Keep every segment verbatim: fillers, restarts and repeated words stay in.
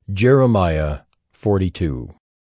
Jeremiah forty-two.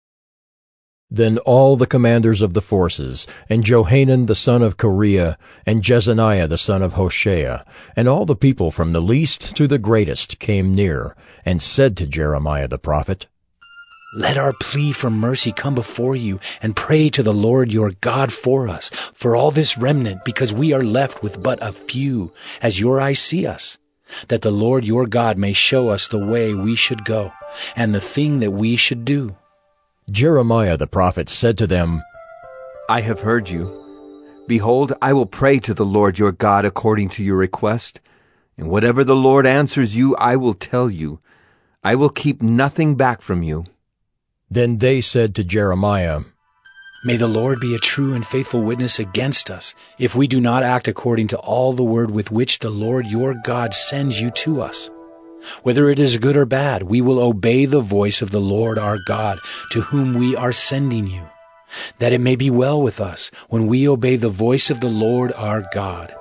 Then all the commanders of the forces, and Johanan the son of Kareah, and Jezaniah the son of Hoshea, and all the people from the least to the greatest came near, and said to Jeremiah the prophet, Let our plea for mercy come before you, and pray to the Lord your God for us, for all this remnant, because we are left with but a few, as your eyes see us, that the Lord your God may show us the way we should go, and the thing that we should do. Jeremiah the prophet said to them, I have heard you. Behold, I will pray to the Lord your God according to your request, and whatever the Lord answers you, I will tell you. I will keep nothing back from you. Then they said to Jeremiah, May the Lord be a true and faithful witness against us, if we do not act according to all the word with which the Lord your God sends you to us. Whether it is good or bad, we will obey the voice of the Lord our God, to whom we are sending you, that it may be well with us when we obey the voice of the Lord our God.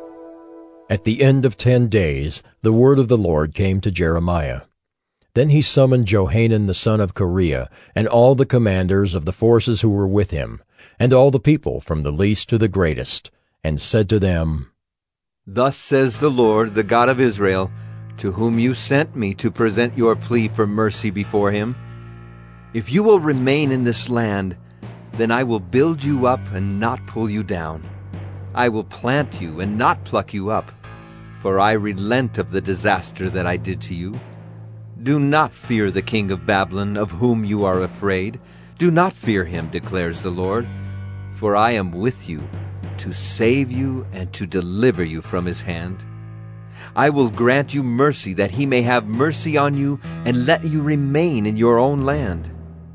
At the end of ten days the word of the Lord came to Jeremiah. Then he summoned Johanan the son of Kareah, and all the commanders of the forces who were with him, and all the people from the least to the greatest, and said to them, Thus says the Lord, the God of Israel, to whom you sent me to present your plea for mercy before him. If you will remain in this land, then I will build you up and not pull you down. I will plant you and not pluck you up, for I relent of the disaster that I did to you. Do not fear the king of Babylon, of whom you are afraid. Do not fear him, declares the Lord, for I am with you to save you and to deliver you from his hand. I will grant you mercy, that he may have mercy on you and let you remain in your own land.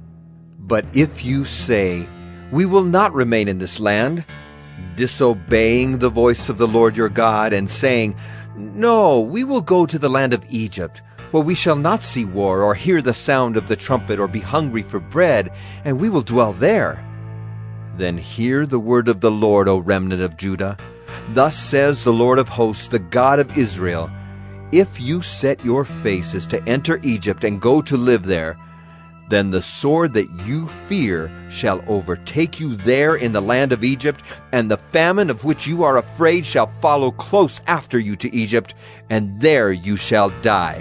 But if you say, We will not remain in this land, disobeying the voice of the Lord your God, and saying, No, we will go to the land of Egypt, where we shall not see war or hear the sound of the trumpet or be hungry for bread, and we will dwell there, then hear the word of the Lord, O remnant of Judah. Thus says the Lord of hosts, the God of Israel, If you set your faces to enter Egypt and go to live there, then the sword that you fear shall overtake you there in the land of Egypt, and the famine of which you are afraid shall follow close after you to Egypt, and there you shall die.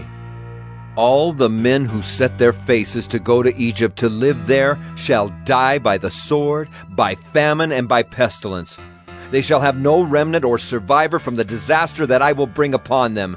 All the men who set their faces to go to Egypt to live there shall die by the sword, by famine, and by pestilence. They shall have no remnant or survivor from the disaster that I will bring upon them.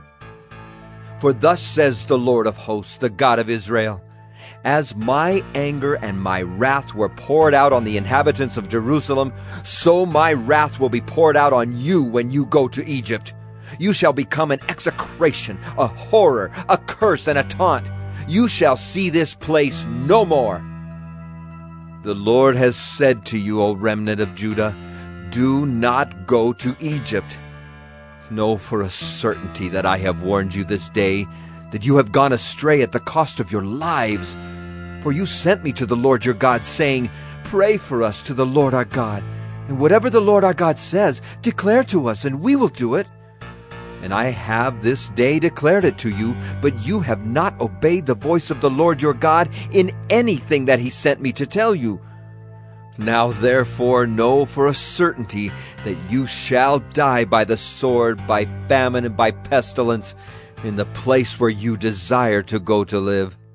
For thus says the Lord of hosts, the God of Israel, As my anger and my wrath were poured out on the inhabitants of Jerusalem, so my wrath will be poured out on you when you go to Egypt. You shall become an execration, a horror, a curse, and a taunt. You shall see this place no more. The Lord has said to you, O remnant of Judah, Do not go to Egypt. Know for a certainty that I have warned you this day, that you have gone astray at the cost of your lives. For you sent me to the Lord your God, saying, Pray for us to the Lord our God, and whatever the Lord our God says, declare to us, and we will do it. And I have this day declared it to you, but you have not obeyed the voice of the Lord your God in anything that he sent me to tell you. Now therefore know for a certainty that you shall die by the sword, by famine, and by pestilence, in the place where you desire to go to live.